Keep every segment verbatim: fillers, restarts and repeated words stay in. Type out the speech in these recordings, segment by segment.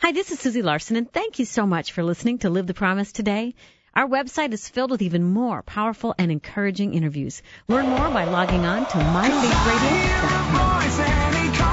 Hi, this is Susie Larson, and thank you so much for listening to Live the Promise today. Our website is filled with even more powerful and encouraging interviews. Learn more by logging on to my faith radio dot com.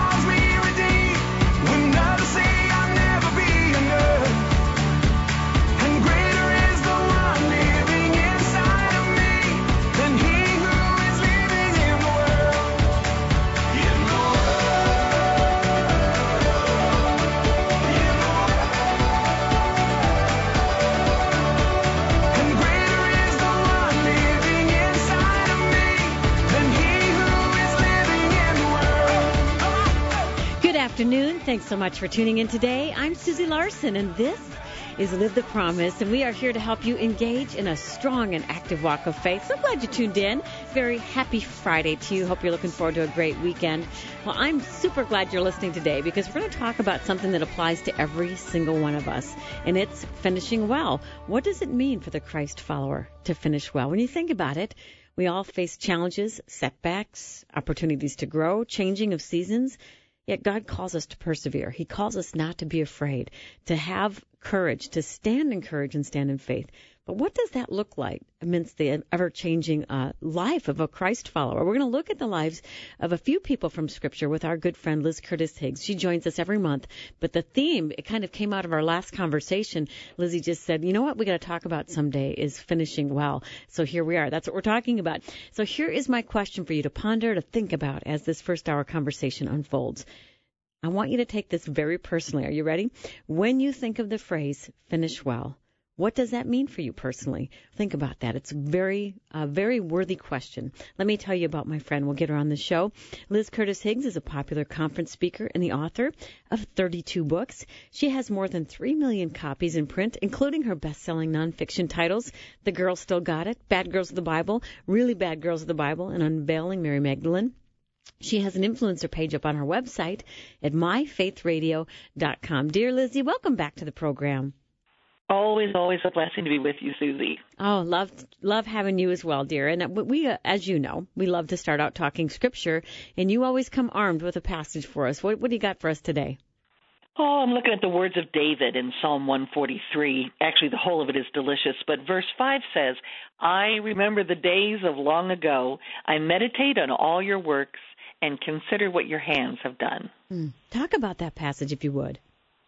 Afternoon. Thanks so much for tuning in today. I'm Susie Larson, and this is Live the Promise, and we are here to help you engage in a strong and active walk of faith. So glad you tuned in. Very happy Friday to you. Hope you're looking forward to a great weekend. Well, I'm super glad you're listening today because we're going to talk about something that applies to every single one of us, and it's finishing well. What does it mean for the Christ follower to finish well? When you think about it, we all face challenges, setbacks, opportunities to grow, changing of seasons. Yet God calls us to persevere. He calls us not to be afraid, to have courage, to stand in courage and stand in faith. But what does that look like amidst the ever-changing uh, life of a Christ follower? We're going to look at the lives of a few people from Scripture with our good friend Liz Curtis Higgs. She joins us every month. But the theme, it kind of came out of our last conversation. Lizzie just said, you know what we got to talk about someday is finishing well. So here we are. That's what we're talking about. So here is my question for you to ponder, to think about as this first hour conversation unfolds. I want you to take this very personally. Are you ready? When you think of the phrase, finish well, what does that mean for you personally? Think about that. It's a very, uh, very worthy question. Let me tell you about my friend. We'll get her on the show. Liz Curtis Higgs is a popular conference speaker and the author of thirty-two books. She has more than three million copies in print, including her best-selling nonfiction titles, The Girl Still Got It, Bad Girls of the Bible, Really Bad Girls of the Bible, and Unveiling Mary Magdalene. She has an influencer page up on her website at my faith radio dot com. Dear Lizzie, welcome back to the program. Always, always a blessing to be with you, Susie. Oh, love love having you as well, dear. And we, uh, as you know, we love to start out talking Scripture, and you always come armed with a passage for us. What, what do you got for us today? Oh, I'm looking at the words of David in Psalm one forty-three. Actually, the whole of it is delicious, but verse five says, I remember the days of long ago. I meditate on all your works and consider what your hands have done. Mm. Talk about that passage, if you would.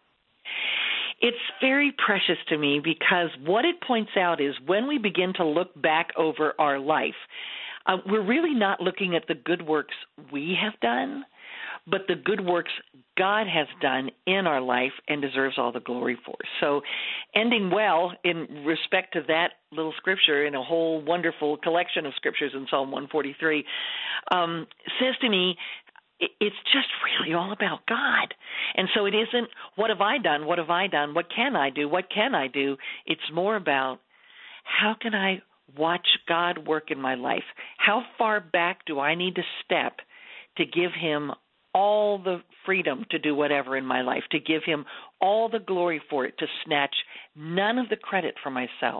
It's very precious to me because what it points out is when we begin to look back over our life, uh, we're really not looking at the good works we have done, but the good works God has done in our life and deserves all the glory for. So ending well in respect to that little scripture in a whole wonderful collection of scriptures in Psalm one forty-three um, says to me, it's just really all about God. And so it isn't, what have I done? What have I done? What can I do? What can I do? It's more about how can I watch God work in my life? How far back do I need to step to give him all the freedom to do whatever in my life, to give him all the glory for it, to snatch none of the credit for myself?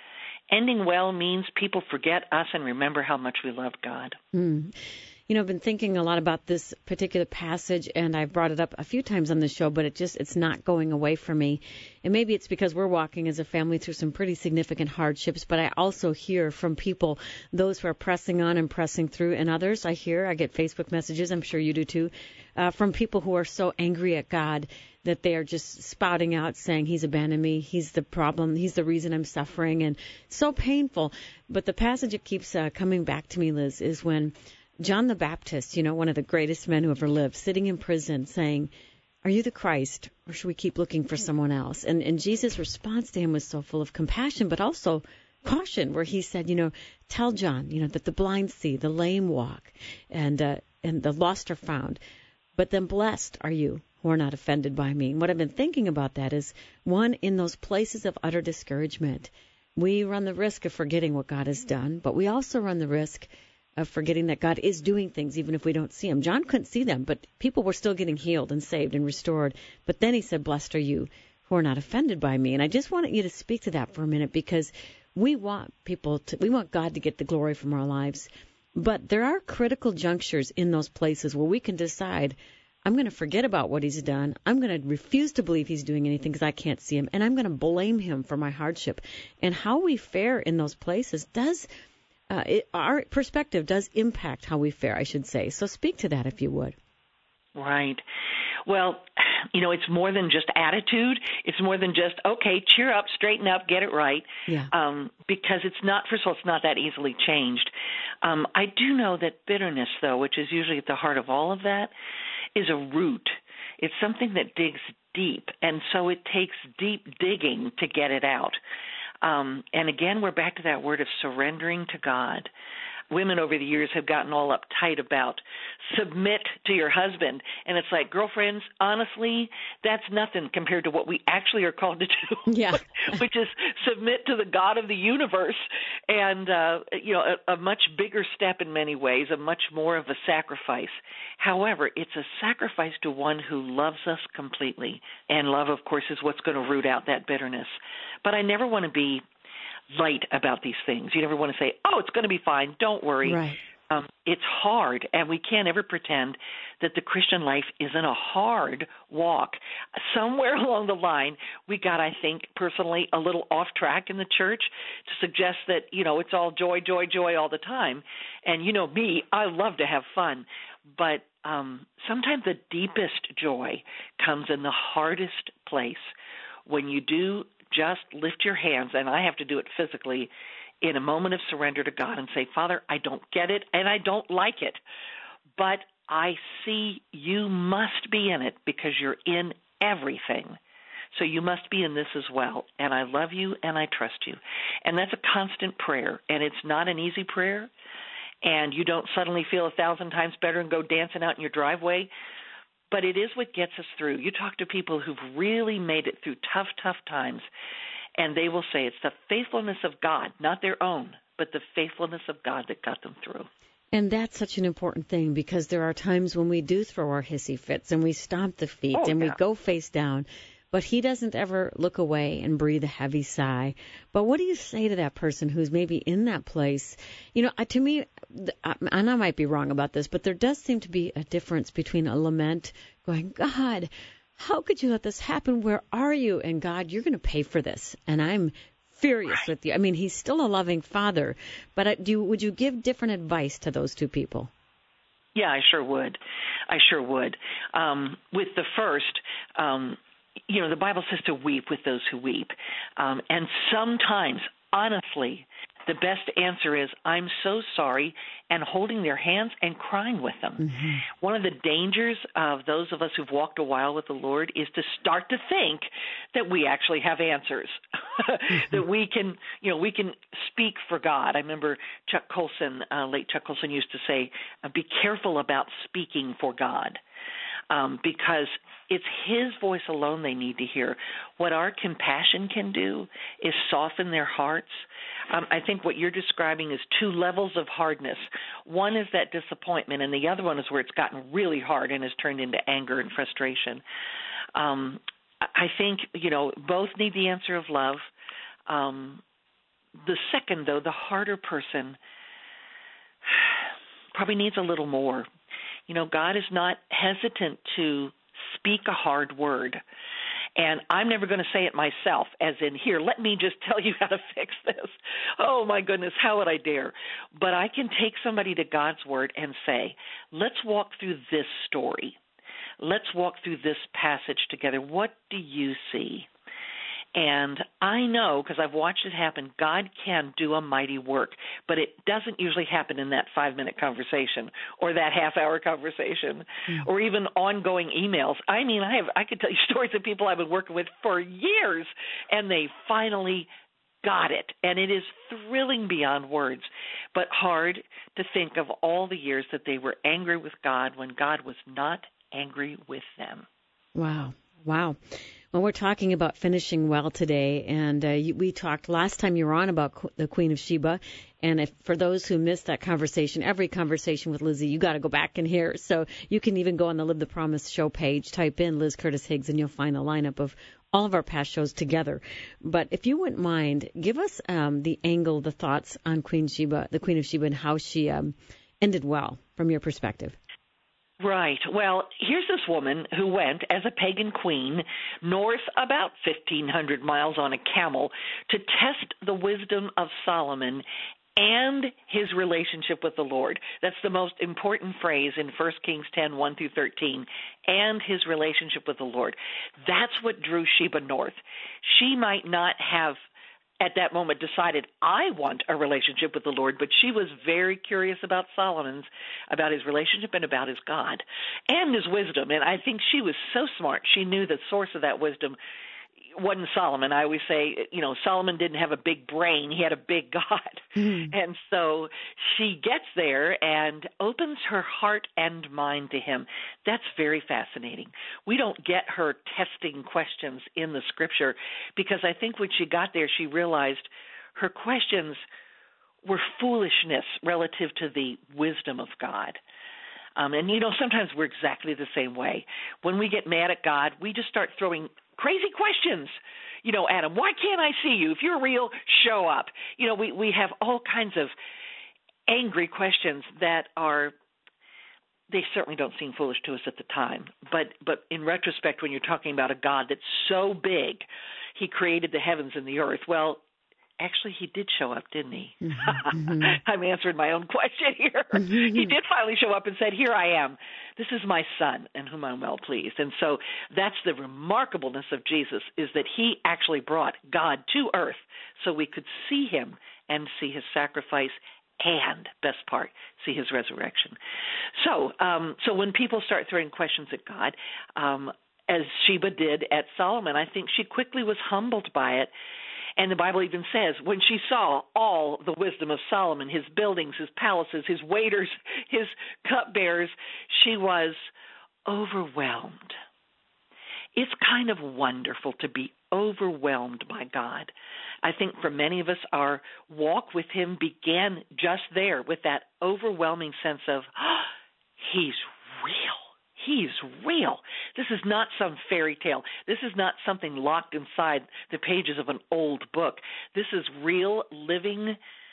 Ending well means people forget us and remember how much we love God. Mm. You know, I've been thinking a lot about this particular passage, and I've brought it up a few times on the show, but it just, it's not going away from me. And maybe it's because we're walking as a family through some pretty significant hardships, but I also hear from people, those who are pressing on and pressing through, and others I hear, I get Facebook messages, I'm sure you do too, uh, from people who are so angry at God that they are just spouting out saying he's abandoned me, he's the problem, he's the reason I'm suffering, and so painful. But the passage that keeps uh, coming back to me, Liz, is when John the Baptist, you know, one of the greatest men who ever lived, sitting in prison saying, are you the Christ, or should we keep looking for someone else? And, and Jesus' response to him was so full of compassion, but also caution, where he said, you know, tell John, you know, that the blind see, the lame walk, and uh, and the lost are found. But then blessed are you who are not offended by me. And what I've been thinking about that is, one, in those places of utter discouragement, we run the risk of forgetting what God has done, but we also run the risk of forgetting that God is doing things even if we don't see him. John couldn't see them, but people were still getting healed and saved and restored. But then he said, blessed are you who are not offended by me. And I just wanted you to speak to that for a minute, because we want people to, we want God to get the glory from our lives. But there are critical junctures in those places where we can decide, I'm going to forget about what he's done. I'm going to refuse to believe he's doing anything because I can't see him. And I'm going to blame him for my hardship. And how we fare in those places does, uh, it, our perspective does impact how we fare, I should say. So speak to that if you would. Right. Well, you know, it's more than just attitude. It's more than just, okay, cheer up, straighten up, get it right. Yeah. Um, because it's not, first of all, it's not that easily changed. Um, I do know that bitterness, though, which is usually at the heart of all of that, is a root. It's something that digs deep, and so it takes deep digging to get it out. Um, and again, we're back to that word of surrendering to God. Women over the years have gotten all uptight about submit to your husband. And it's like, girlfriends, honestly, that's nothing compared to what we actually are called to do, yeah. which is submit to the God of the universe. And, uh, you know, a, a much bigger step in many ways, a much more of a sacrifice. However, it's a sacrifice to one who loves us completely. And love, of course, is what's going to root out that bitterness. But I never want to be light about these things. You never want to say, oh, it's going to be fine, don't worry. Right. Um, it's hard, and we can't ever pretend that the Christian life isn't a hard walk. Somewhere along the line, we got, I think, personally, a little off track in the church to suggest that, you know, it's all joy, joy, joy all the time. And you know me, I love to have fun. But um, sometimes the deepest joy comes in the hardest place when you do just lift your hands, and I have to do it physically, in a moment of surrender to God and say, Father, I don't get it and I don't like it, but I see you must be in it because you're in everything. So you must be in this as well. And I love you and I trust you. And that's a constant prayer, and it's not an easy prayer, and you don't suddenly feel a thousand times better and go dancing out in your driveway. But it is what gets us through. You talk to people who've really made it through tough, tough times, and they will say it's the faithfulness of God, not their own, but the faithfulness of God that got them through. And that's such an important thing, because there are times when we do throw our hissy fits and we stomp the feet oh, and yeah. we go face down. But he doesn't ever look away and breathe a heavy sigh. But what do you say to that person who's maybe in that place? You know, to me, and I might be wrong about this, but there does seem to be a difference between a lament going, God, how could you let this happen? Where are you? And God, you're going to pay for this. And I'm furious right. with you. I mean, he's still a loving father. But do would you give different advice to those two people? Yeah, I sure would. I sure would. Um, with the first, um, you know, the Bible says to weep with those who weep. Um, and sometimes, honestly, the best answer is, I'm so sorry, and holding their hands and crying with them. Mm-hmm. One of the dangers of those of us who've walked a while with the Lord is to start to think that we actually have answers, mm-hmm. that we can, you know, we can speak for God. I remember Chuck Colson, uh, late Chuck Colson used to say, uh, be careful about speaking for God. Um, because it's his voice alone they need to hear. What our compassion can do is soften their hearts. Um, I think what you're describing is two levels of hardness. One is that disappointment, and the other one is where it's gotten really hard and has turned into anger and frustration. Um, I think, you know, both need the answer of love. Um, the second, though, the harder person, probably needs a little more. You know, God is not hesitant to speak a hard word. And I'm never going to say it myself, as in, here, let me just tell you how to fix this. Oh, my goodness, how would I dare? But I can take somebody to God's word and say, let's walk through this story. Let's walk through this passage together. What do you see? And I know, because I've watched it happen, God can do a mighty work, but it doesn't usually happen in that five-minute conversation or that half-hour conversation mm. or even ongoing emails. I mean, I have I could tell you stories of people I've been working with for years, and they finally got it. And it is thrilling beyond words, but hard to think of all the years that they were angry with God when God was not angry with them. Wow. Wow. Well, we're talking about finishing well today, and uh, you, we talked last time you were on about Qu- the Queen of Sheba, and if, for those who missed that conversation, every conversation with Lizzie, you got to go back and hear. So you can even go on the Live the Promise show page, type in Liz Curtis Higgs, and you'll find a lineup of all of our past shows together. But if you wouldn't mind, give us um, the angle, the thoughts on Queen Sheba, the Queen of Sheba, and how she um, ended well from your perspective. Right. Well, here's this woman who went as a pagan queen north about fifteen hundred miles on a camel to test the wisdom of Solomon and his relationship with the Lord. That's the most important phrase in First Kings ten, one through thirteen, and his relationship with the Lord. That's what drew Sheba north. She might not have at that moment decided, I want a relationship with the Lord, but she was very curious about Solomon's, about his relationship and about his God and his wisdom. And I think she was so smart. She knew the source of that wisdom wasn't Solomon. I always say, you know, Solomon didn't have a big brain. He had a big God. Mm-hmm. And so she gets there and opens her heart and mind to him. That's very fascinating. We don't get her testing questions in the scripture because I think when she got there, she realized her questions were foolishness relative to the wisdom of God. Um, and, you know, sometimes we're exactly the same way. When we get mad at God, we just start throwing crazy questions. You know, Adam, why can't I see you? If you're real, show up. You know, we, we have all kinds of angry questions that are, they certainly don't seem foolish to us at the time. But but in retrospect, when you're talking about a God that's so big, he created the heavens and the earth, well, actually, he did show up, didn't he? Mm-hmm. I'm answering my own question here. Mm-hmm. He did finally show up and said, here I am. This is my son in whom I'm well pleased. And so that's the remarkableness of Jesus, is that he actually brought God to earth so we could see him and see his sacrifice and, best part, see his resurrection. So, um, so when people start throwing questions at God, um, as Sheba did at Solomon, I think she quickly was humbled by it. And the Bible even says, when she saw all the wisdom of Solomon, his buildings, his palaces, his waiters, his cupbearers, she was overwhelmed. It's kind of wonderful to be overwhelmed by God. I think for many of us, our walk with him began just there with that overwhelming sense of, oh, he's real. He's real. This is not some fairy tale. This is not something locked inside the pages of an old book. This is real, living,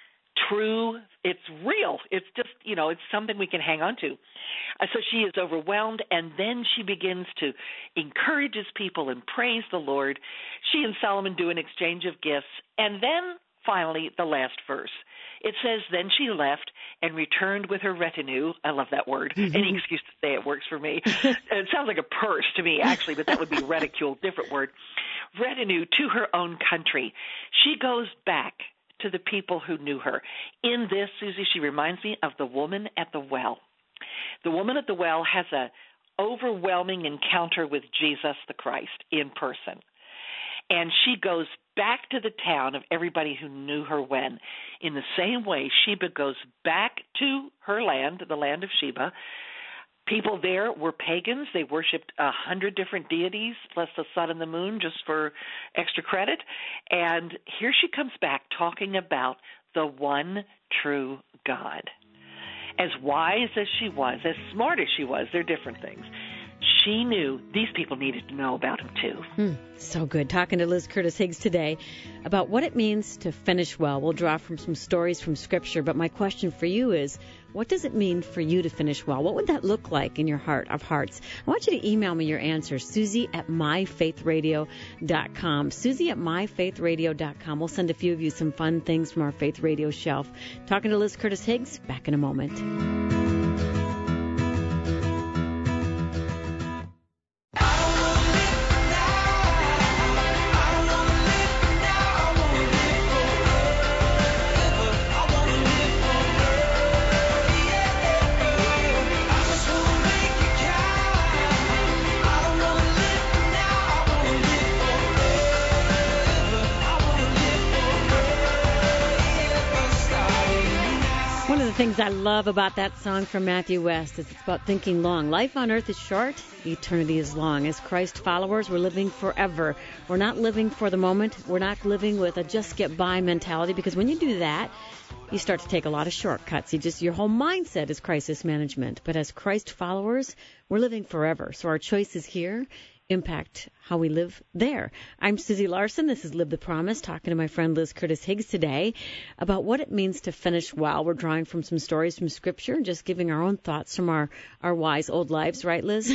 true. It's real. It's just, you know, it's something we can hang on to. Uh, so she is overwhelmed, and then she begins to encourage his people and praise the Lord. She and Solomon do an exchange of gifts, and then finally the last verse. It says, then she left and returned with her retinue. I love that word. Mm-hmm. Any excuse to say it works for me. It sounds like a purse to me, actually, but that would be reticule, different word. Retinue to her own country. She goes back to the people who knew her. In this, Susie, she reminds me of the woman at the well. The woman at the well has an overwhelming encounter with Jesus the Christ in person. And she goes back to the town of everybody who knew her when. In the same way, Sheba goes back to her land, the land of Sheba. People there were pagans. They worshipped a hundred different deities, plus the sun and the moon, just for extra credit. And here she comes back talking about the one true God. As wise as she was, as smart as she was, they're different things. She knew these people needed to know about him, too. Mm, so good. Talking to Liz Curtis Higgs today about what it means to finish well. We'll draw from some stories from Scripture, but my question for you is, what does it mean for you to finish well? What would that look like in your heart of hearts? I want you to email me your answers, Susie at my faith radio dot com. Susie at my faith radio dot com. We'll send a few of you some fun things from our Faith Radio shelf. Talking to Liz Curtis Higgs, back in a moment. Things I love about that song from Matthew West is it's about thinking long. Life on earth is short, eternity is long. As Christ followers, we're living forever. We're not living for the moment. We're not living with a just get by mentality, because when you do that, you start to take a lot of shortcuts. You just your whole mindset is crisis management. But as Christ followers, we're living forever. So our choice is here. impact how we live there. I'm Susie Larson. This is Live the Promise, talking to my friend Liz Curtis Higgs today about what it means to finish well. We're drawing from some stories from Scripture and just giving our own thoughts from our, our wise old lives, right, Liz?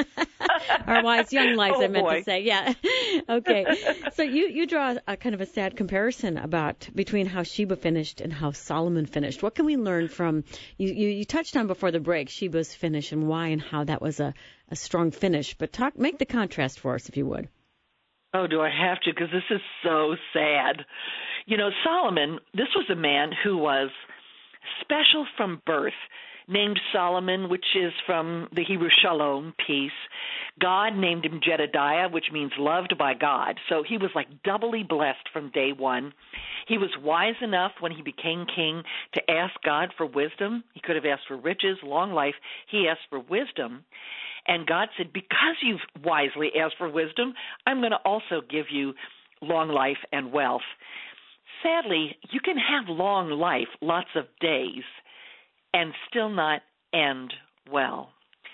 Our wise young lives, oh, I meant boy. to say. Yeah. Okay. So you, you draw a kind of a sad comparison about between how Sheba finished and how Solomon finished. What can we learn from, you, you, you touched on before the break, Sheba's finish and why and how that was a, a strong finish. But talk, make the contrast for us, if you would. Oh, do I have to? Because this is so sad. You know, Solomon, this was a man who was special from birth, named Solomon, which is from the Hebrew shalom, peace. God named him Jedediah, which means loved by God. So he was like doubly blessed from day one. He was wise enough when he became king to ask God for wisdom. He could have asked for riches, long life. He asked for wisdom. And God said, because you've wisely asked for wisdom, I'm going to also give you long life and wealth. Sadly, you can have long life, lots of days, and still not end well.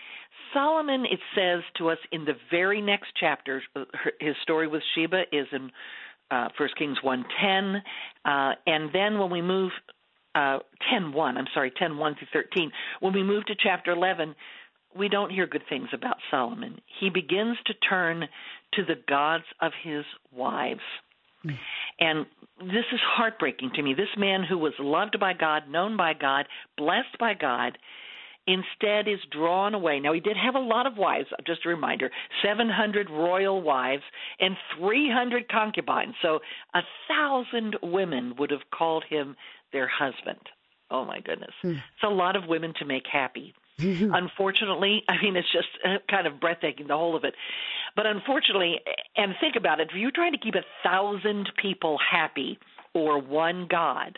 Solomon, it says to us in the very next chapter, his story with Sheba is in uh, First Kings one ten, uh, and then when we move, uh, ten one, I'm sorry, ten one through thirteen, when we move to chapter eleven, we don't hear good things about Solomon. He begins to turn to the gods of his wives. Mm. And this is heartbreaking to me. This man who was loved by God, known by God, blessed by God, instead is drawn away. Now, he did have a lot of wives, just a reminder, seven hundred royal wives and three hundred concubines. So a thousand women would have called him their husband. Oh, my goodness. Mm. It's a lot of women to make happy. Unfortunately, I mean, it's just kind of breathtaking, the whole of it. But unfortunately, and think about it, if you're trying to keep a thousand people happy or one God,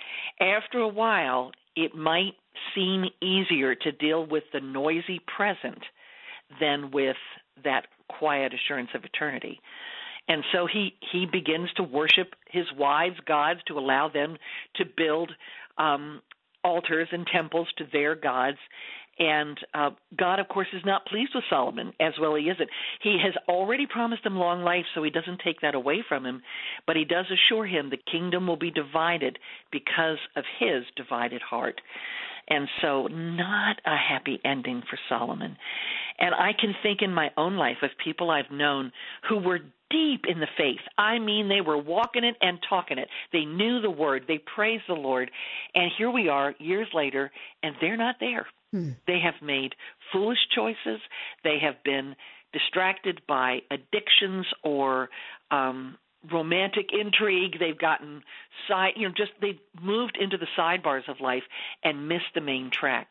after a while, it might seem easier to deal with the noisy present than with that quiet assurance of eternity. And so he, he begins to worship his wives' gods to allow them to build um, altars and temples to their gods. And uh, God, of course, is not pleased with Solomon, as well he isn't. He has already promised him long life, so he doesn't take that away from him. But he does assure him the kingdom will be divided because of his divided heart. And so not a happy ending for Solomon. And I can think in my own life of people I've known who were deep in the faith. I mean, they were walking it and talking it. They knew the word. They praised the Lord. And here we are years later, and they're not there. Hmm. They have made foolish choices. They have been distracted by addictions or um, romantic intrigue. They've gotten side, you know, just they've moved into the sidebars of life and missed the main track.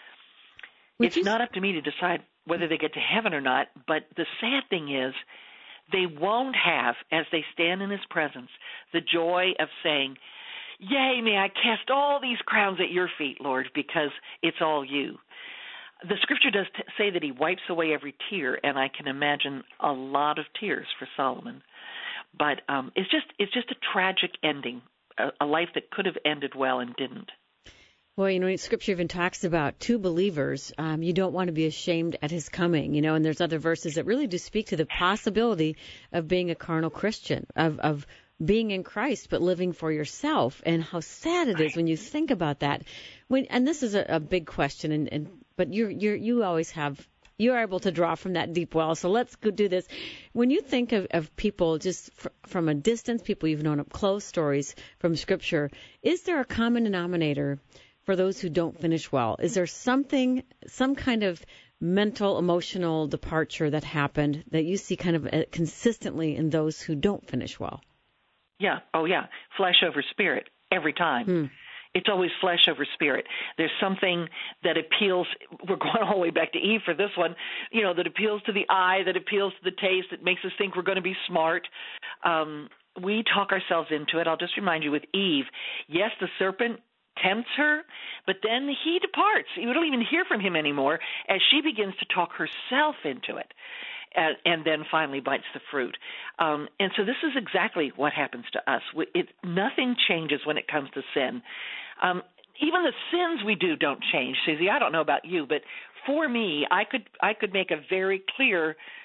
Would it's you... not up to me to decide whether they get to heaven or not, but the sad thing is they won't have, as they stand in his presence, the joy of saying, yea, may I cast all these crowns at your feet, Lord, because it's all you. The scripture does t- say that he wipes away every tear, and I can imagine a lot of tears for Solomon. But um, it's just it's just a tragic ending, a, a life that could have ended well and didn't. Well, you know, Scripture even talks about two believers. Um, you don't want to be ashamed at his coming, you know, and there's other verses that really do speak to the possibility of being a carnal Christian, of, of being in Christ but living for yourself, and how sad it is when you think about that. When and this is a, a big question, and, and but you you you always have you are able to draw from that deep well. So let's go do this. When you think of, of people just fr- from a distance, people you've known up close, stories from Scripture, is there a common denominator for those who don't finish well? Is there something, some kind of mental, emotional departure that happened that you see kind of uh, consistently in those who don't finish well? Yeah. Oh, yeah. Flesh over spirit every time. Hmm. It's always flesh over spirit. There's something that appeals. We're going all the way back to Eve for this one, you know, that appeals to the eye, that appeals to the taste, that makes us think we're going to be smart. Um, we talk ourselves into it. I'll just remind you with Eve, yes, the serpent tempts her, but then he departs. You don't even hear from him anymore as she begins to talk herself into it. And, and then finally bites the fruit. Um, and so this is exactly what happens to us. It, nothing changes when it comes to sin. Um, even the sins we do don't change, Susie. I don't know about you, but for me, I could I could make a very clear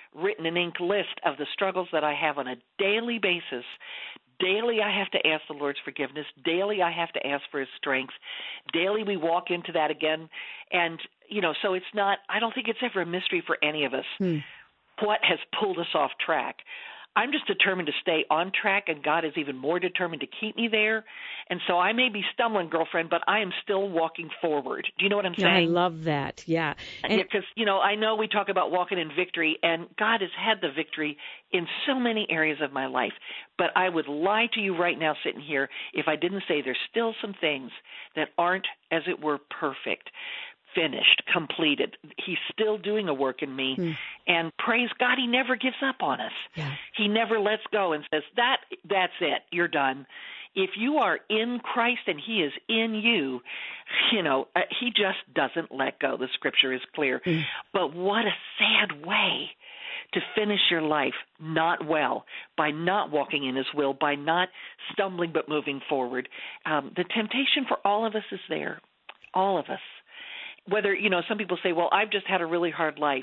written in ink list of the struggles that I have on a daily basis. Daily I have to ask the Lord's forgiveness. Daily I have to ask for his strength. Daily we walk into that again. And, you know, so it's not, I don't think it's ever a mystery for any of us hmm. what has pulled us off track. I'm just determined to stay on track, and God is even more determined to keep me there. And so I may be stumbling, girlfriend, but I am still walking forward. Do you know what I'm saying? I love that, yeah. Because, yeah, you know, I know we talk about walking in victory, and God has had the victory in so many areas of my life. But I would lie to you right now sitting here if I didn't say there's still some things that aren't, as it were, perfect. Finished, completed. He's still doing a work in me. Hmm. And praise God, he never gives up on us. Yeah. He never lets go and says, that that's it, you're done. If you are in Christ and he is in you, you know, uh, he just doesn't let go. The scripture is clear. Hmm. But what a sad way to finish your life not well, by not walking in his will, by not stumbling but moving forward. Um, the temptation for all of us is there, all of us. Whether, you know, some people say, well, I've just had a really hard life.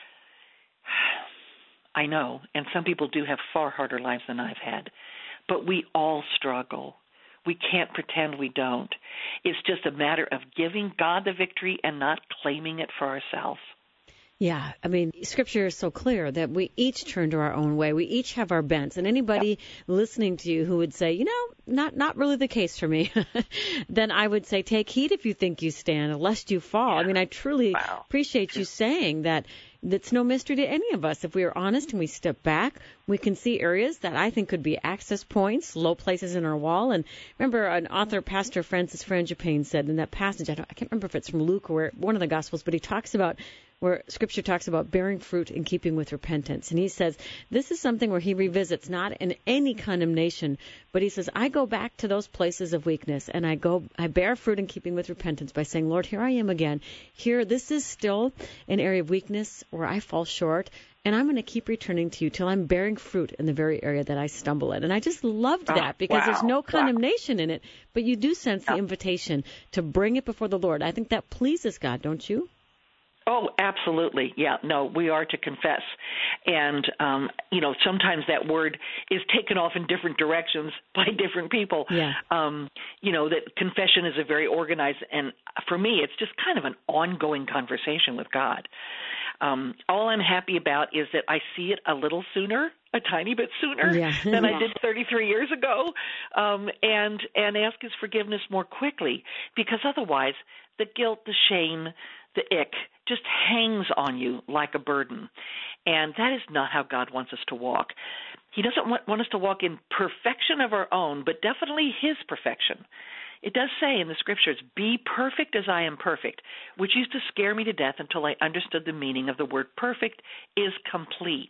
I know, and some people do have far harder lives than I've had. But we all struggle. We can't pretend we don't. It's just a matter of giving God the victory and not claiming it for ourselves. Yeah, I mean, Scripture is so clear that we each turn to our own way. We each have our bents. And anybody yep. listening to you who would say, you know, not not really the case for me, then I would say, take heed if you think you stand, lest you fall. Yeah. I mean, I truly wow. appreciate you saying that. It's no mystery to any of us. If we are honest and we step back, we can see areas that I think could be access points, low places in our wall. And remember, an author, Pastor Francis Frangipane, said in that passage, I, don't, I can't remember if it's from Luke or one of the Gospels, but he talks about where Scripture talks about bearing fruit in keeping with repentance. And he says this is something where he revisits not in any condemnation, but he says, I go back to those places of weakness and I go, I bear fruit in keeping with repentance by saying, Lord, here I am again. Here, this is still an area of weakness where I fall short, and I'm going to keep returning to you till I'm bearing fruit in the very area that I stumble in. And I just loved that because wow. there's no condemnation wow. in it, but you do sense the invitation to bring it before the Lord. I think that pleases God, don't you? Oh, absolutely. Yeah, no, we are to confess. And, um, you know, sometimes that word is taken off in different directions by different people. Yeah. Um, you know, that confession is a very organized, and for me, it's just kind of an ongoing conversation with God. Um, all I'm happy about is that I see it a little sooner, a tiny bit sooner yeah. than yeah. I did thirty-three years ago, um, and and ask his forgiveness more quickly, because otherwise the guilt, the shame, the ick just hangs on you like a burden. And that is not how God wants us to walk. He doesn't want, want us to walk in perfection of our own, but definitely his perfection. It does say in the scriptures, be perfect as I am perfect, which used to scare me to death until I understood the meaning of the word perfect is complete.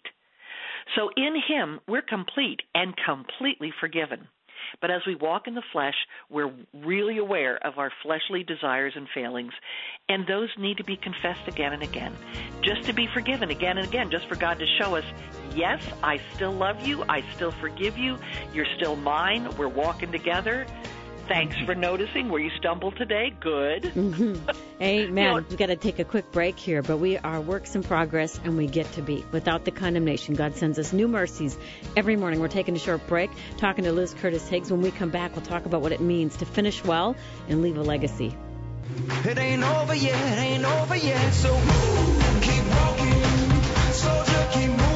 So in him, we're complete and completely forgiven. But as we walk in the flesh, we're really aware of our fleshly desires and failings, and those need to be confessed again and again, just to be forgiven again and again, just for God to show us, yes, I still love you, I still forgive you, you're still mine, we're walking together. Thanks for noticing where you stumbled today. Good. Mm-hmm. Amen. You know, we've got to take a quick break here, but we are works in progress, and we get to be without the condemnation. God sends us new mercies every morning. We're taking a short break, talking to Liz Curtis Higgs. When we come back, we'll talk about what it means to finish well and leave a legacy. It ain't over yet, it ain't over yet, so keep walking, soldier, keep moving.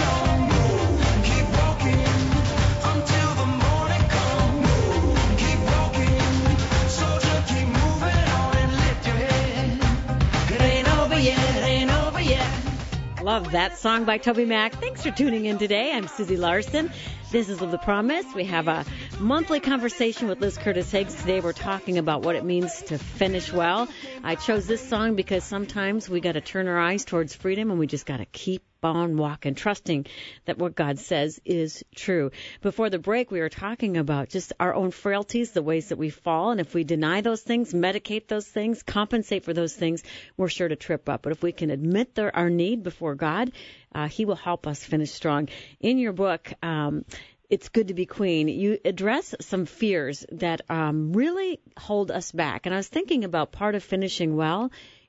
Love that song by Toby Mac. Thanks for tuning in today. I'm Susie Larson. This is Live the Promise. We have a monthly conversation with Liz Curtis Higgs. Today we're talking about what it means to finish well. I chose this song because sometimes we got to turn our eyes towards freedom, and we just got to keep on walking, trusting that what God says is true. Before the break, we were talking about just our own frailties, the ways that we fall, and if we deny those things, medicate those things, compensate for those things, we're sure to trip up. But if we can admit their, our need before God, uh, he will help us finish strong. In your book, um, It's Good to Be Queen, you address some fears that um, really hold us back. And I was thinking about part of finishing well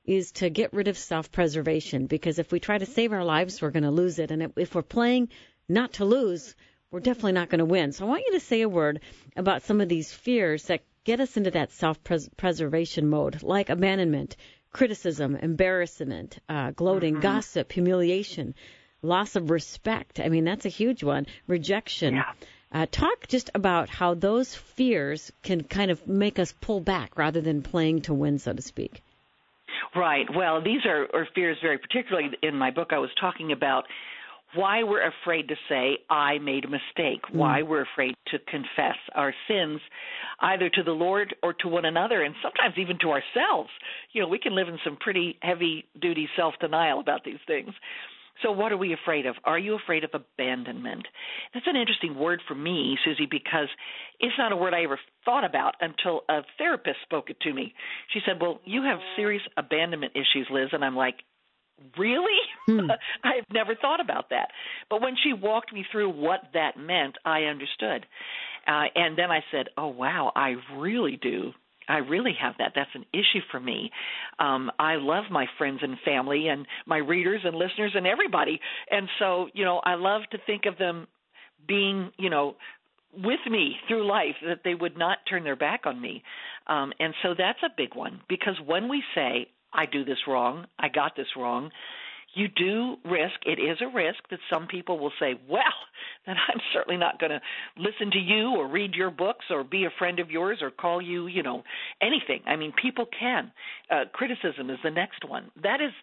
is to get rid of self-preservation, because if we try to save our lives, we're going to lose it. And if we're playing not to lose, we're definitely not going to win. So I want you to say a word about some of these fears that get us into that self-preservation mode, like abandonment, criticism, embarrassment, uh, gloating, mm-hmm. gossip, humiliation, loss of respect. I mean, that's a huge one. Rejection. Yeah. Uh, talk just about how those fears can kind of make us pull back rather than playing to win, so to speak. Right. Well, these are, are fears very particularly in my book. I was talking about why we're afraid to say, I made a mistake, mm. why we're afraid to confess our sins, either to the Lord or to one another, and sometimes even to ourselves. You know, we can live in some pretty heavy-duty self-denial about these things. So what are we afraid of? Are you afraid of abandonment? That's an interesting word for me, Susie, because it's not a word I ever thought about until a therapist spoke it to me. She said, well, you have serious abandonment issues, Liz, and I'm like, really? Hmm. I've never thought about that. But when she walked me through what that meant, I understood. Uh, and then I said, oh, wow, I really do. I really have that. That's an issue for me. Um, I love my friends and family and my readers and listeners and everybody. And so, you know, I love to think of them being, you know, with me through life, that they would not turn their back on me. Um, and so that's a big one, because when we say, I do this wrong, I got this wrong, you do risk, it is a risk that some people will say, well, then I'm certainly not going to listen to you or read your books or be a friend of yours or call you, you know, anything. I mean, people can. Uh, criticism is the next one. That is,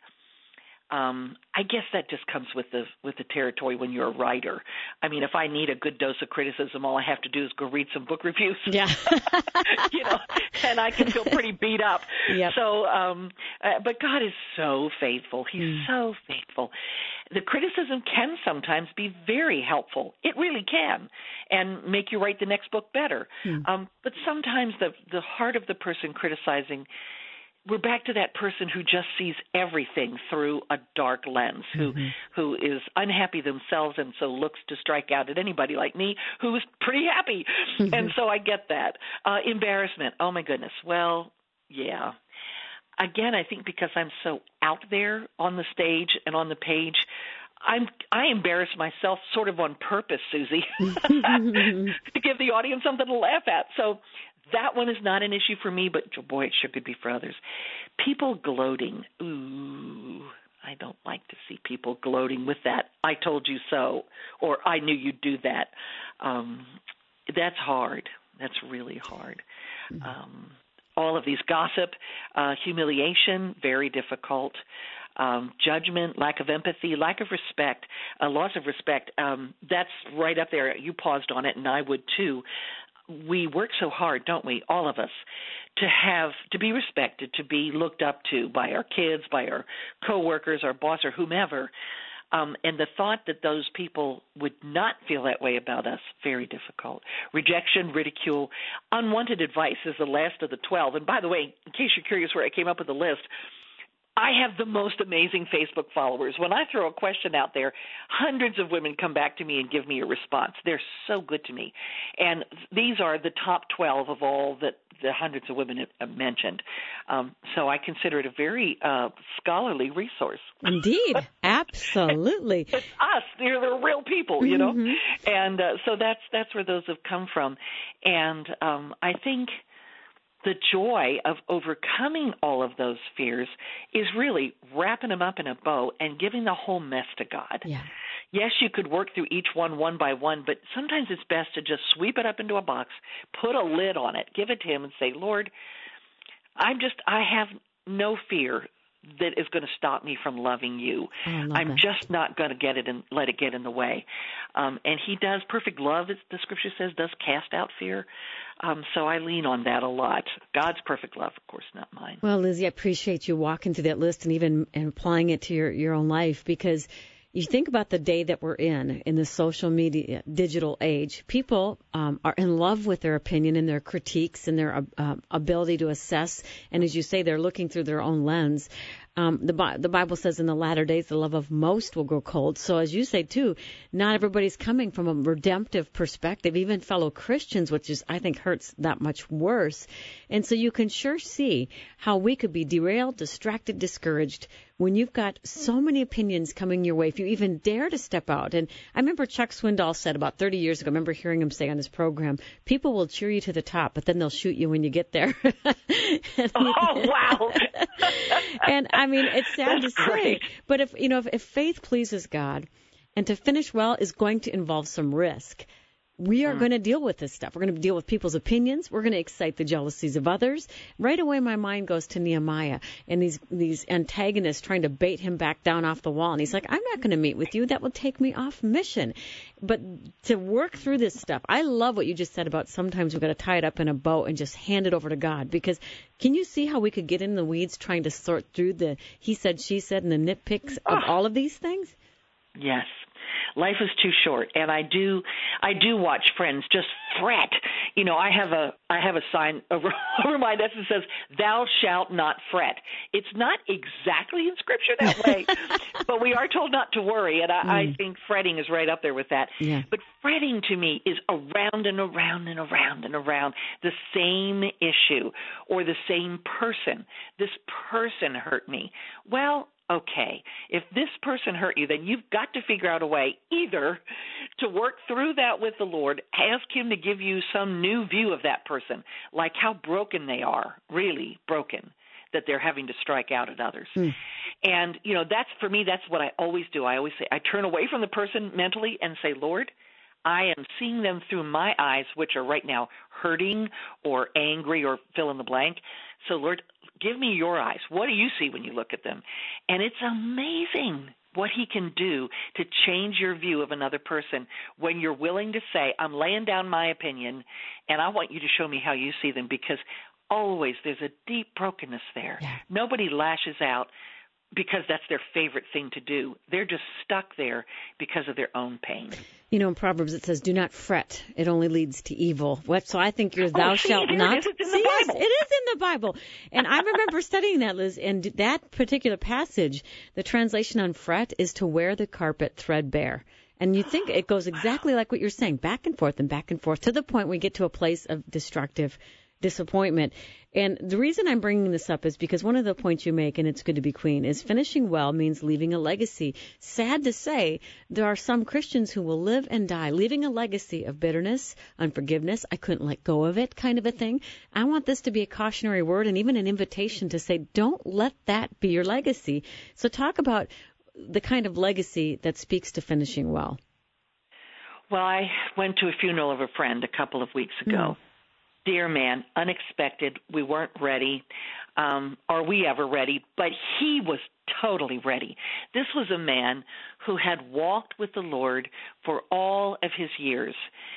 um, I guess that just comes with the with the territory when you're a writer. I mean, if I need a good dose of criticism, all I have to do is go read some book reviews. Yeah. You know, and I can feel pretty beat up. Yep. So, um, uh, but God is so faithful. He's mm. so faithful. The criticism can sometimes be very helpful. It really can, and make you write the next book better. Mm. Um, but sometimes the the heart of the person criticizing, we're back to that person who just sees everything through a dark lens, who mm-hmm. who is unhappy themselves and so looks to strike out at anybody like me who is pretty happy. Mm-hmm. And so I get that. Uh, embarrassment. Oh, my goodness. Well, yeah. Again, I think because I'm so out there on the stage and on the page, I'm, I embarrass myself sort of on purpose, Susie, to give the audience something to laugh at. So that one is not an issue for me, but boy, it sure could be for others. People gloating. Ooh, I don't like to see people gloating with that. I told you so, or I knew you'd do that. Um, that's hard. That's really hard. Mm-hmm. Um, all of these gossip, uh, humiliation, very difficult. Um, judgment, lack of empathy, lack of respect, uh, loss of respect. Um, that's right up there. You paused on it, and I would too. We work so hard, don't we, all of us, to have to be respected, to be looked up to by our kids, by our coworkers, our boss, or whomever. Um, and the thought that those people would not feel that way about us, very difficult. Rejection, ridicule, unwanted advice is the last of the twelve. And by the way, in case you're curious where I came up with the list, I have the most amazing Facebook followers. When I throw a question out there, hundreds of women come back to me and give me a response. They're so good to me. And these are the top twelve of all that the hundreds of women have mentioned. Um, so I consider it a very uh, scholarly resource. Indeed. Absolutely. It's us. They're the real people, you know. Mm-hmm. And uh, so that's that's where those have come from. And um, I think the joy of overcoming all of those fears is really wrapping them up in a bow and giving the whole mess to God. Yeah. Yes, you could work through each one one by one, but sometimes it's best to just sweep it up into a box, put a lid on it, give it to Him and say, Lord, I'm just, I have no fear that is going to stop me from loving you. I'm that. just not going to get it and let it get in the way. Um, and He does. Perfect love, as the Scripture says, does cast out fear. Um, so I lean on that a lot. God's perfect love, of course, not mine. Well, Lizzie, I appreciate you walking through that list and even and applying it to your, your own life, because you think about the day that we're in, in the social media digital age. People um, are in love with their opinion and their critiques and their uh, ability to assess. And as you say, they're looking through their own lens. Um, the, Bi- the Bible says in the latter days the love of most will grow cold. So as you say, too, not everybody's coming from a redemptive perspective, even fellow Christians, which is, I think, hurts that much worse. And so you can sure see how we could be derailed, distracted, discouraged when you've got so many opinions coming your way, if you even dare to step out. And I remember Chuck Swindoll said about thirty years ago, I remember hearing him say on his program, people will cheer you to the top, but then they'll shoot you when you get there. and, oh, wow. And, I mean, it's sad That's to great. say, but if, you know, if, if faith pleases God, and to finish well is going to involve some risk, we are mm. going to deal with this stuff. We're going to deal with people's opinions. We're going to excite the jealousies of others. Right away, my mind goes to Nehemiah and these these antagonists trying to bait him back down off the wall. And he's like, I'm not going to meet with you. That will take me off mission. But to work through this stuff, I love what you just said about sometimes we've got to tie it up in a bow and just hand it over to God. Because can you see how we could get in the weeds trying to sort through the he said, she said, and the nitpicks of oh. all of these things? Yes. Life is too short, and I do, I do watch friends just fret. You know, I have a, I have a sign over, over my desk that says, "Thou shalt not fret." It's not exactly in Scripture that way, but we are told not to worry, and I, mm. I think fretting is right up there with that. Yeah. But fretting to me is around and around and around and around the same issue or the same person. This person hurt me. Well, okay, if this person hurt you, then you've got to figure out a way either to work through that with the Lord, ask him to give you some new view of that person, like how broken they are, really broken, that they're having to strike out at others. Mm. And, you know, that's, for me, that's what I always do. I always say, I turn away from the person mentally and say, Lord, I am seeing them through my eyes, which are right now hurting or angry or fill in the blank. So, Lord, give me your eyes. What do you see when you look at them? And it's amazing what he can do to change your view of another person when you're willing to say, I'm laying down my opinion, and I want you to show me how you see them, because always there's a deep brokenness there. Yeah. Nobody lashes out because that's their favorite thing to do. They're just stuck there because of their own pain. You know, in Proverbs it says, do not fret. It only leads to evil. What? So I think you're, thou oh, see, shalt it not. It is in see, the yes, Bible. it is in the Bible. And I remember studying that, Liz, and that particular passage, the translation on fret is to wear the carpet threadbare. And you think it goes exactly like what you're saying, back and forth and back and forth, to the point we get to a place of destructive disappointment. And the reason I'm bringing this up is because one of the points you make, and it's good to be queen, is finishing well means leaving a legacy. Sad to say, there are some Christians who will live and die leaving a legacy of bitterness, unforgiveness, I couldn't let go of it kind of a thing. I want this to be a cautionary word and even an invitation to say, don't let that be your legacy. So talk about the kind of legacy that speaks to finishing well. Well, I went to a funeral of a friend a couple of weeks ago. Mm. Dear man, unexpected. We weren't ready. Um, are we ever ready? But he was totally ready. This was a man who had walked with the Lord for all of his years.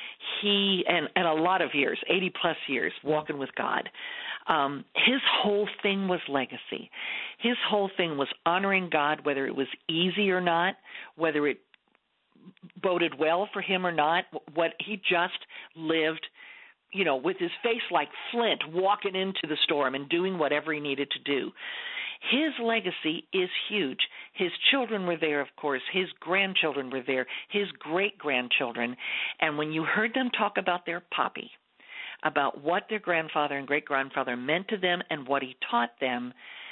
He, and, and a lot of years, eighty plus years, walking with God. Um, his whole thing was legacy. His whole thing was honoring God, whether it was easy or not, whether it boded well for him or not. What he just lived, you know, with his face like flint, walking into the storm and doing whatever he needed to do. His legacy is huge. His children were there, of course. His grandchildren were there, his great-grandchildren. And when you heard them talk about their papi, about what their grandfather and great-grandfather meant to them and what he taught them,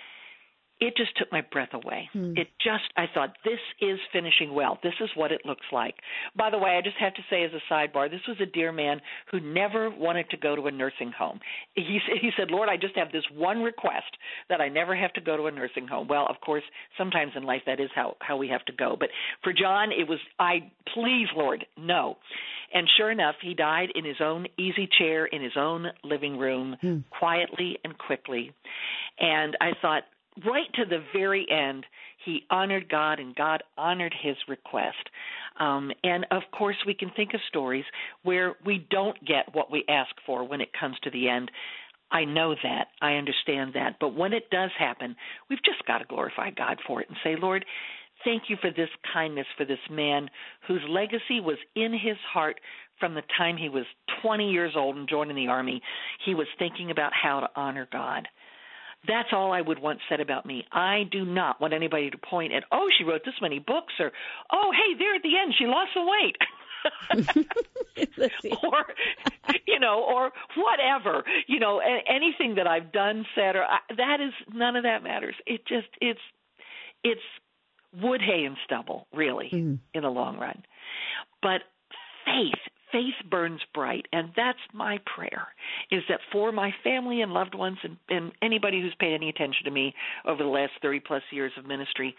it just took my breath away. Mm. It just, I thought, this is finishing well. This is what it looks like. By the way, I just have to say as a sidebar, this was a dear man who never wanted to go to a nursing home. He, he said, Lord, I just have this one request, that I never have to go to a nursing home. Well, of course, sometimes in life that is how, how we have to go. But for John, it was, I, please, Lord, no. And sure enough, he died in his own easy chair in his own living room, mm. quietly and quickly. And I thought, right to the very end, he honored God, and God honored his request. Um, and, of course, we can think of stories where we don't get what we ask for when it comes to the end. I know that. I understand that. But when it does happen, we've just got to glorify God for it and say, Lord, thank you for this kindness for this man whose legacy was in his heart from the time he was twenty years old and joining the Army. He was thinking about how to honor God. That's all I would want said about me. I do not want anybody to point at, oh, she wrote this many books, or, oh, hey, there at the end, she lost some weight. or, you know, or whatever, you know, anything that I've done, said, or I, that is, none of that matters. It just, it's, it's wood, hay, and stubble, really, mm. in the long run. But faith, faith burns bright, and that's my prayer, is that for my family and loved ones and, and anybody who's paid any attention to me over the last thirty-plus years of ministry,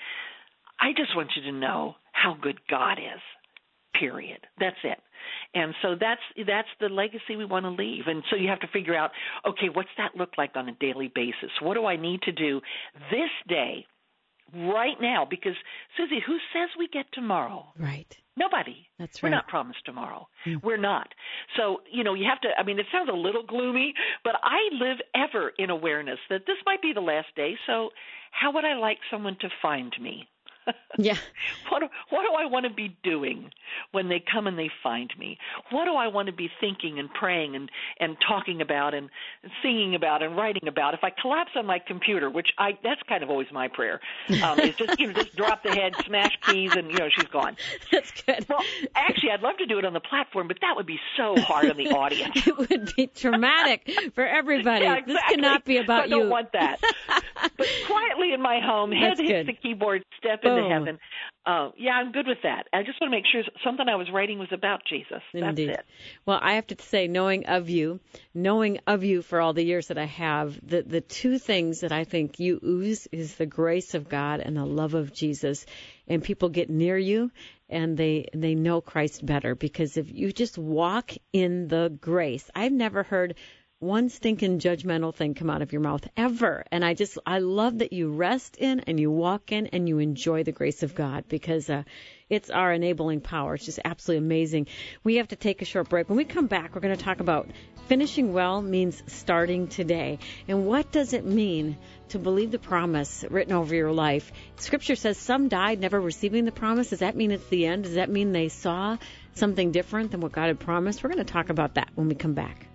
I just want you to know how good God is. Period. That's it. And so that's that's the legacy we want to leave. And so you have to figure out, okay, what's that look like on a daily basis? What do I need to do this day, right now? Because, Susie, who says we get tomorrow? Right. Nobody. That's right. We're not promised tomorrow. Mm. We're not. So, you know, you have to, I mean, it sounds a little gloomy, but I live ever in awareness that this might be the last day. So how would I like someone to find me? Yeah. What do, what do I want to be doing when they come and they find me? What do I want to be thinking and praying and, and talking about and singing about and writing about? If I collapse on my computer, which I that's kind of always my prayer, um, is just you know just drop the head, smash keys, and you know she's gone. That's good. Well, actually, I'd love to do it on the platform, but that would be so hard on the audience. It would be traumatic for everybody. Yeah, exactly. This cannot be about you. I don't you. want that. But quietly in my home, head That's hits good. the keyboard, step Boom. into heaven. Uh, yeah, I'm good with that. I just want to make sure something I was writing was about Jesus. That's Indeed. it. Well, I have to say, knowing of you, knowing of you for all the years that I have, the, the two things that I think you ooze is the grace of God and the love of Jesus. And people get near you and they they know Christ better, because if you just walk in the grace, I've never heard one stinking judgmental thing come out of your mouth ever. And I just, I love that you rest in and you walk in and you enjoy the grace of God, because uh, it's our enabling power. It's just absolutely amazing. We have to take a short break. When we come back, we're going to talk about finishing well means starting today. And what does it mean to believe the promise written over your life? Scripture says some died never receiving the promise. Does that mean it's the end? Does that mean they saw something different than what God had promised? We're going to talk about that when we come back.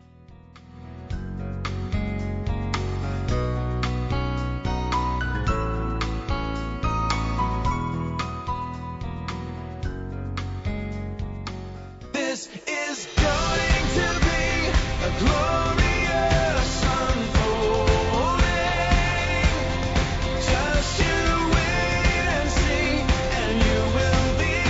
This is going to be a glorious unfolding. Just you wait and see, and you will be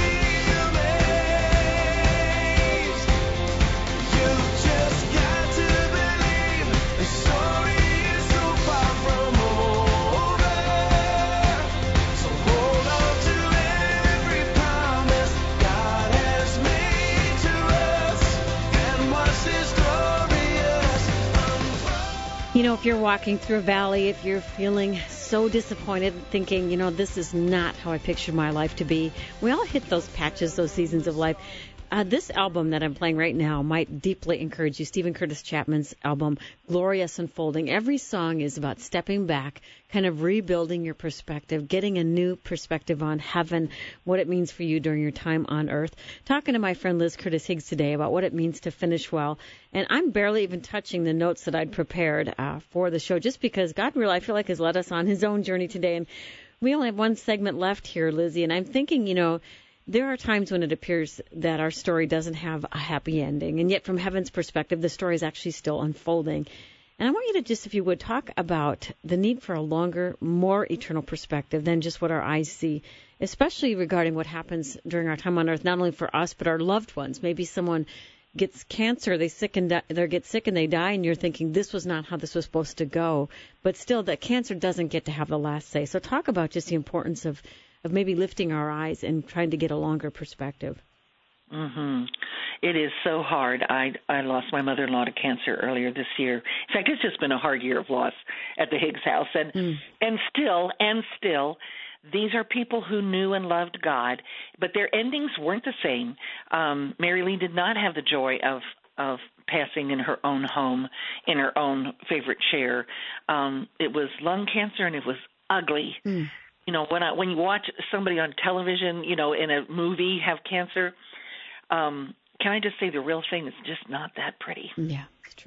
amazed. You've just got to believe the story is so far from over. So hold on to every promise God has made. You know, if you're walking through a valley, if you're feeling so disappointed, thinking, you know, this is not how I pictured my life to be, we all hit those patches, those seasons of life. Uh, this album that I'm playing right now might deeply encourage you. Stephen Curtis Chapman's album, Glorious Unfolding. Every song is about stepping back, kind of rebuilding your perspective, getting a new perspective on heaven, what it means for you during your time on earth. Talking to my friend Liz Curtis Higgs today about what it means to finish well. And I'm barely even touching the notes that I'd prepared uh, for the show, just because God really, I feel like, has led us on his own journey today. And we only have one segment left here, Lizzie, and I'm thinking, you know, there are times when it appears that our story doesn't have a happy ending, and yet from heaven's perspective, the story is actually still unfolding. And I want you to just, if you would, talk about the need for a longer, more eternal perspective than just what our eyes see, especially regarding what happens during our time on earth, not only for us, but our loved ones. Maybe someone gets cancer, they sick and die, they get sick and they die, and you're thinking this was not how this was supposed to go. But still, that cancer doesn't get to have the last say. So talk about just the importance of of maybe lifting our eyes and trying to get a longer perspective. Mm-hmm. It is so hard. I I lost my mother-in-law to cancer earlier this year. In fact, it's just been a hard year of loss at the Higgs house. And mm. and still, and still, these are people who knew and loved God, but their endings weren't the same. Um, Mary Lee did not have the joy of of passing in her own home, in her own favorite chair. Um, it was lung cancer, and it was ugly. Mm. You know, when I, when you watch somebody on television, you know, in a movie have cancer, um, can I just say the real thing is just not that pretty. Yeah, it's true.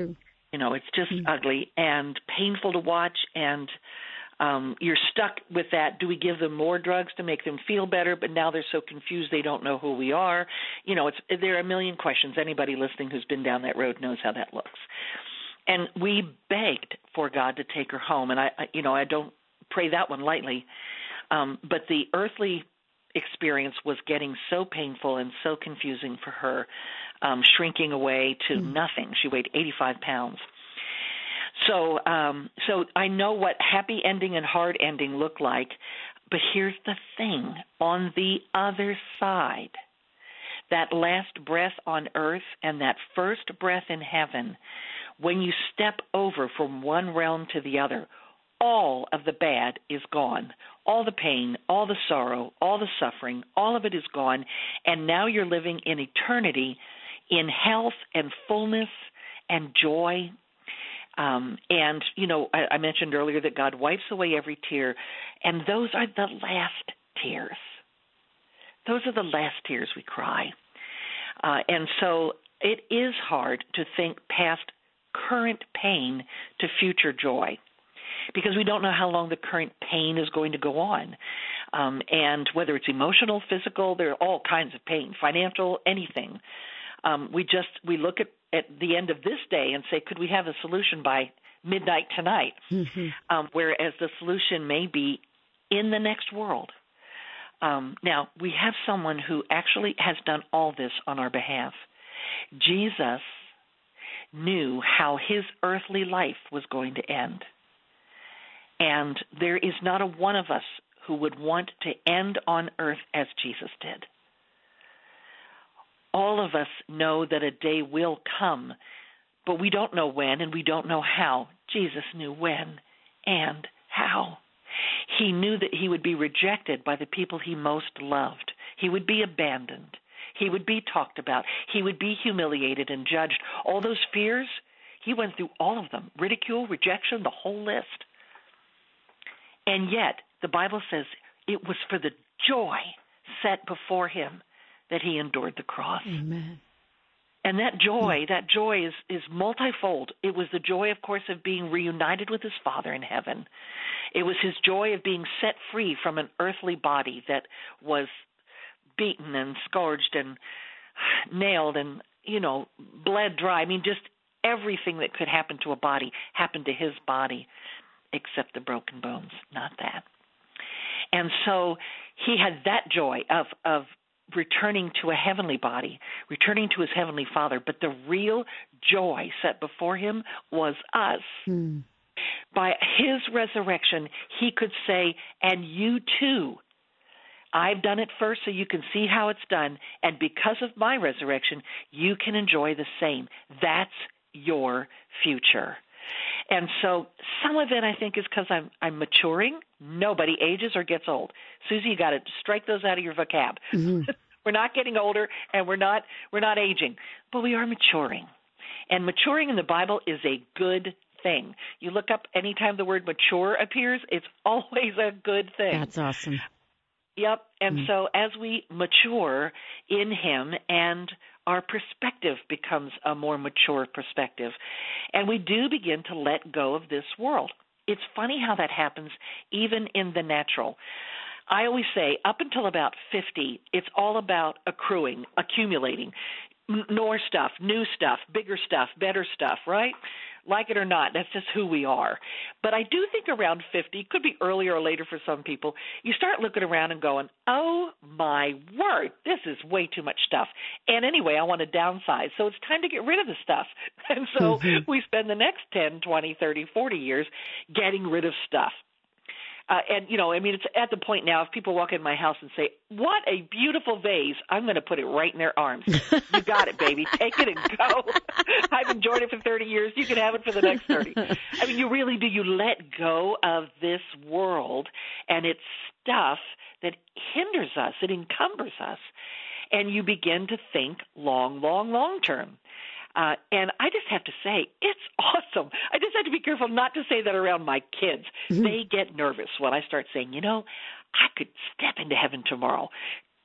You know, it's just Mm. ugly and painful to watch, and um, you're stuck with that. Do we give them more drugs to make them feel better? But now they're so confused they don't know who we are. You know, it's there are a million questions. Anybody listening who's been down that road knows how that looks. And we begged for God to take her home, and I, I you know, I don't pray that one lightly. Um, but the earthly experience was getting so painful and so confusing for her, um, shrinking away to mm. nothing. She weighed eighty-five pounds. So um, so I know what happy ending and hard ending look like, but here's the thing. On the other side, that last breath on earth and that first breath in heaven, when you step over from one realm to the other, all of the bad is gone. All the pain, all the sorrow, all the suffering, all of it is gone, and now you're living in eternity in health and fullness and joy. Um, and, you know, I, I mentioned earlier that God wipes away every tear, and those are the last tears. Those are the last tears we cry. Uh, and so it is hard to think past current pain to future joy, because we don't know how long the current pain is going to go on. Um, and whether it's emotional, physical, there are all kinds of pain, financial, anything. Um, we just, we look at, at the end of this day and say, could we have a solution by midnight tonight? Mm-hmm. Um, whereas the solution may be in the next world. Um, now, we have someone who actually has done all this on our behalf. Jesus knew how his earthly life was going to end. And there is not a one of us who would want to end on earth as Jesus did. All of us know that a day will come, but we don't know when and we don't know how. Jesus knew when and how. He knew that he would be rejected by the people he most loved. He would be abandoned. He would be talked about. He would be humiliated and judged. All those fears, he went through all of them. Ridicule, rejection, the whole list. And yet, the Bible says it was for the joy set before him that he endured the cross. Amen. And that joy, that joy is, is multifold. It was the joy, of course, of being reunited with his Father in heaven. It was his joy of being set free from an earthly body that was beaten and scourged and nailed and, you know, bled dry. I mean, just everything that could happen to a body happened to his body, except the broken bones, not that. And so he had that joy of, of returning to a heavenly body, returning to his heavenly Father. But the real joy set before him was us. Hmm. By his resurrection, he could say, and you too, I've done it first so you can see how it's done, and because of my resurrection, you can enjoy the same. That's your future. And so some of it, I think, is because I'm I'm maturing. Nobody ages or gets old. Susie, you got to strike those out of your vocab. Mm-hmm. We're not getting older, and we're not we're not aging, but we are maturing. And maturing in the Bible is a good thing. You look up anytime the word mature appears, it's always a good thing. That's awesome. Yep. And mm-hmm. so as we mature in him, and our perspective becomes a more mature perspective, and we do begin to let go of this world. It's funny how that happens even in the natural. I always say up until about fifty, it's all about accruing, accumulating, m- more stuff, new stuff, bigger stuff, better stuff, right? Like it or not, that's just who we are. But I do think around fifty, could be earlier or later for some people, you start looking around and going, oh, my word, this is way too much stuff. And anyway, I want to downsize. So it's time to get rid of the stuff. And so mm-hmm. we spend the next ten, twenty, thirty, forty years getting rid of stuff. Uh, and, you know, I mean, it's at the point now, if people walk in my house and say, what a beautiful vase, I'm going to put it right in their arms. You got it, baby. Take it and go. I've enjoyed it for thirty years. You can have it for the next thirty. I mean, you really do. You let go of this world and its stuff that hinders us, it encumbers us, and you begin to think long, long, long term. Uh, and I just have to say, it's awesome. I just have to be careful not to say that around my kids. Mm-hmm. They get nervous when I start saying, you know, I could step into heaven tomorrow.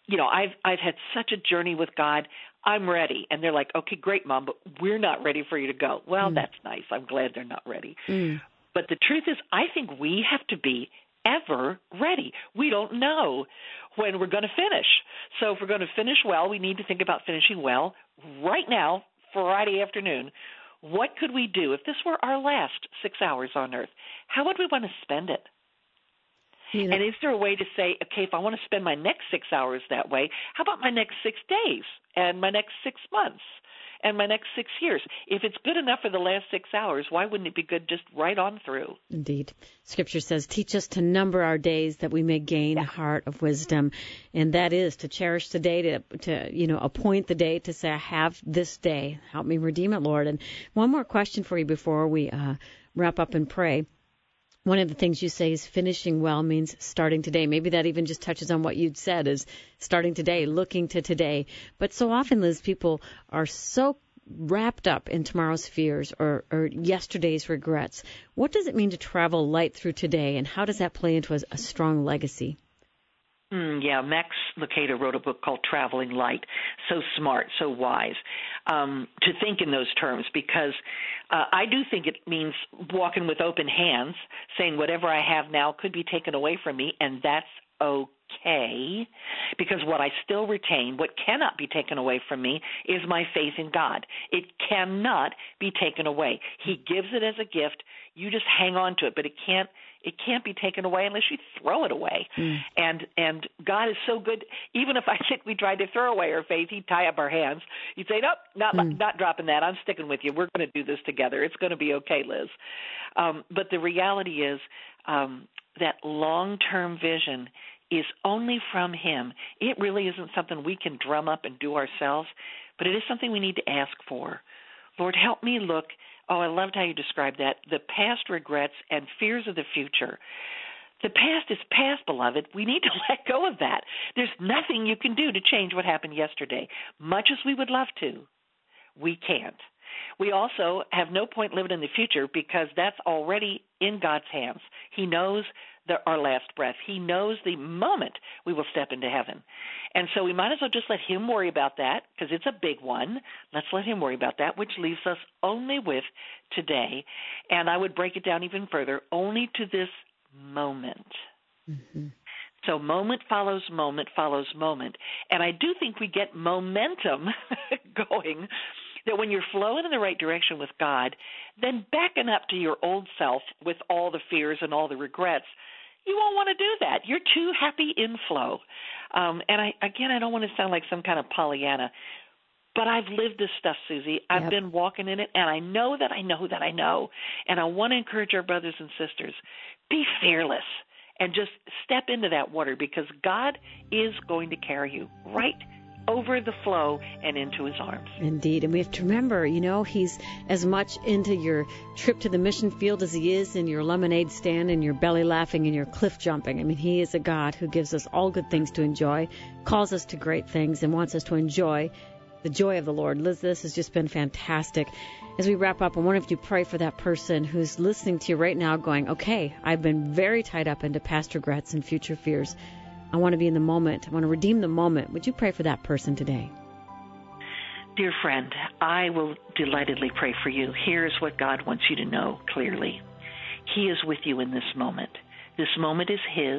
you know, I've I've had such a journey with God. I'm ready. And they're like, okay, great, Mom, but we're not ready for you to go. Well, mm. that's nice. I'm glad they're not ready. Mm. But the truth is, I think we have to be ever ready. We don't know when we're going to finish. So if we're going to finish well, we need to think about finishing well right now, Friday afternoon. What could we do if this were our last six hours on earth? How would we want to spend it? Yeah. And is there a way to say, okay, if I want to spend my next six hours that way, how about my next six days and my next six months and my next six years? If it's good enough for the last six hours, why wouldn't it be good just right on through? Indeed. Scripture says, teach us to number our days that we may gain yeah. a heart of wisdom. And that is to cherish the day, to, to, you know, appoint the day to say, I have this day. Help me redeem it, Lord. And one more question for you before we uh, wrap up and pray. One of the things you say is finishing well means starting today. Maybe that even just touches on what you'd said, is starting today, looking to today. But so often, Liz, people are so wrapped up in tomorrow's fears or, or yesterday's regrets. What does it mean to travel light through today, and how does that play into a, a strong legacy? Mm, yeah, Max Lucado wrote a book called Traveling Light. So smart, so wise, um, to think in those terms, because uh, I do think it means walking with open hands, saying whatever I have now could be taken away from me, and that's okay, because what I still retain, what cannot be taken away from me, is my faith in God. It cannot be taken away. He gives it as a gift. You just hang on to it, but it can't It can't be taken away unless you throw it away. Mm. And and God is so good. Even if I think we tried to throw away our faith, He'd tie up our hands. He'd say, nope, not mm. not dropping that. I'm sticking with you. We're going to do this together. It's going to be okay, Liz. Um, but the reality is um, that long-term vision is only from Him. It really isn't something we can drum up and do ourselves, but it is something we need to ask for. Lord, help me look. Oh, I loved how you described that. The past regrets and fears of the future. The past is past, beloved. We need to let go of that. There's nothing you can do to change what happened yesterday. Much as we would love to, we can't. We also have no point living in the future because that's already in God's hands. He knows the, our last breath. He knows the moment we will step into heaven. And so we might as well just let Him worry about that, because it's a big one. Let's let Him worry about that, which leaves us only with today. And I would break it down even further, only to this moment. Mm-hmm. So moment follows moment follows moment. And I do think we get momentum going, that when you're flowing in the right direction with God, then backing up to your old self with all the fears and all the regrets, you won't want to do that. You're too happy in flow. Um, and I, again, I don't want to sound like some kind of Pollyanna, but I've lived this stuff, Susie. I've yep. been walking in it, and I know that I know that I know. And I want to encourage our brothers and sisters, be fearless and just step into that water, because God is going to carry you right over the flow and into His arms. Indeed. And we have to remember, you know, He's as much into your trip to the mission field as He is in your lemonade stand and your belly laughing and your cliff jumping. I mean, He is a God who gives us all good things to enjoy, calls us to great things, and wants us to enjoy the joy of the Lord. Liz, this has just been fantastic. As we wrap up, I wonder if you pray for that person who's listening to you right now going, okay, I've been very tied up into past regrets and future fears. I want to be in the moment. I want to redeem the moment. Would you pray for that person today? Dear friend, I will delightedly pray for you. Here's what God wants you to know clearly. He is with you in this moment. This moment is His,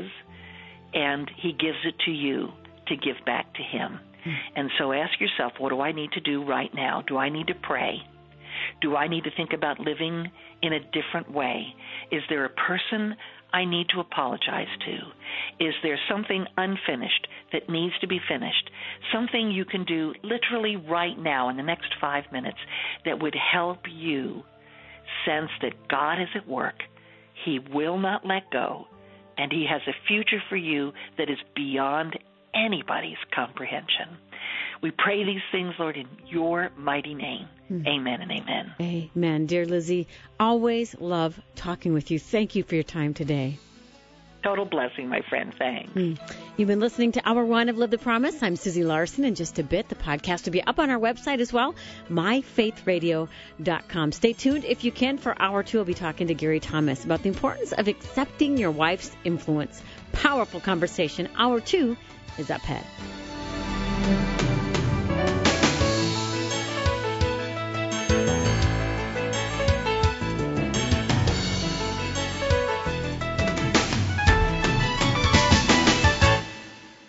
and He gives it to you to give back to Him. Mm. And so ask yourself, what do I need to do right now? Do I need to pray? Do I need to think about living in a different way? Is there a person I need to apologize to? Is there something unfinished that needs to be finished? Something you can do literally right now in the next five minutes that would help you sense that God is at work. He will not let go, and He has a future for you that is beyond anybody's comprehension. We pray these things, Lord, in Your mighty name. Mm. Amen and amen. Amen. Dear Lizzie, always love talking with you. Thank you for your time today. Total blessing, my friend. Thanks. Mm. You've been listening to Hour One of Live the Promise. I'm Susie Larson. In just a bit, the podcast will be up on our website as well, my faith radio dot com. Stay tuned if you can. For Hour Two, I'll be talking to Gary Thomas about the importance of accepting your wife's influence. Powerful conversation. Hour Two is up ahead.